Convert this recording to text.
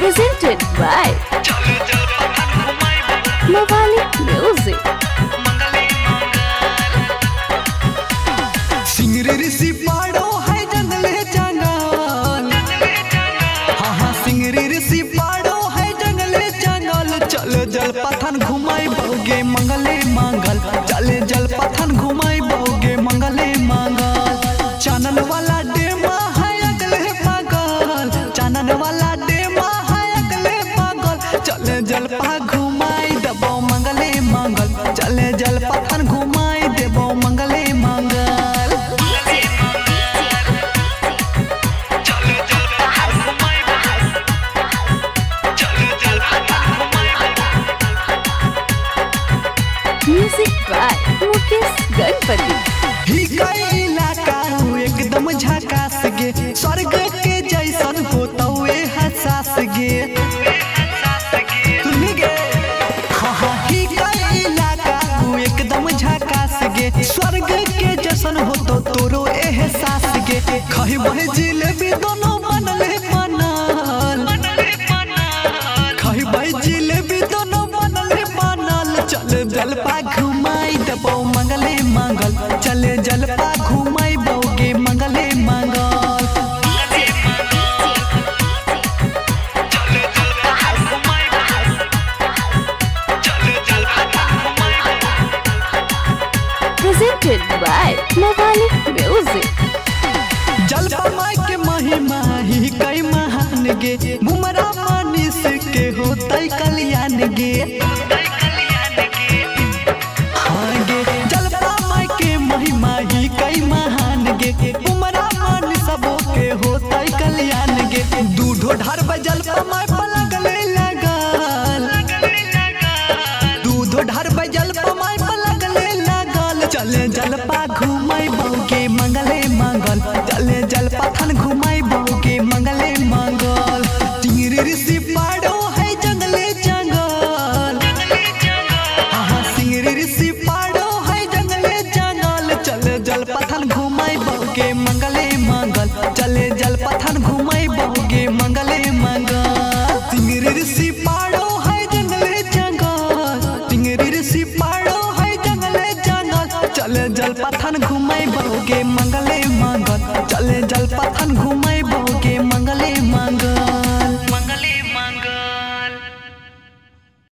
presented by Mawali Music. सिंगरी ऋषि पाड़ो है जंगले जंगल, हाँ हाँ सिंगरी ऋषि पाड़ो है जंगले जंगल। चले जल पथन घुमाई बहुगे मंगले मंगल, चले जल पथन घुमाई बहुगे मंगले मंगल। चानन वाला डेमा है अगले पागल, चानन वाला डेमा है अगले पागल। चले जल पा घुमाई देबो मंगले मंगल, चले जल पथन घुमाई देबो मंगले मंगल। Music by Mukesh Ganpati. ही कई इलाका एकदम झकास गे, स्वर्ग के जैसन होता हुए हसास गे। सुन गे हाँ हाँ ही कई इलाका एकदम झकास गे, स्वर्ग के जैसन होतो तोरो एहसास गे। खही बहे जिलेबी दोनों बनले बनल, खही बहे जिलेबी दोनों बनले बनल। चल जलपा घुमाई देबो मंगले मंगल, चले जलपा घुमाई बोगे मंगले मंगल। Presented by Mawali Music. Jalpa माई के महिमा ही कई महान गे, बुमरा मानिस के होतई कल्याण गे। हाँ गे जलपा माई के महिमा ही कई महान गे, बुमरा मान सबो के होतई कल्याण गे। दूधो ढार जलपा माई पलगले लगल, दूधो ढार जलपा माई पलगले लगल। चले जलपा घुमाई बहुगे मंगले मंगल, चले जलपा थन घुमाई बहुगे मंगले मंगल। सिंगरी ऋषि पाड़ो है जंगले जंगल, हाँ हाँ सिंगरी ऋषि पाड़ो है जंगले जंगल। चले जलपा थन घुमाई बहुगे मंगले मंगल, चले जलपा थन घुमाई बहुगे मंगले मंगल। सिंगरी ऋषि पाड़ो है जंगले जंगल, सिंगरी ऋषि पाड़ो है जंगले जंगल। चले जलपा थन घुमाई बहुगे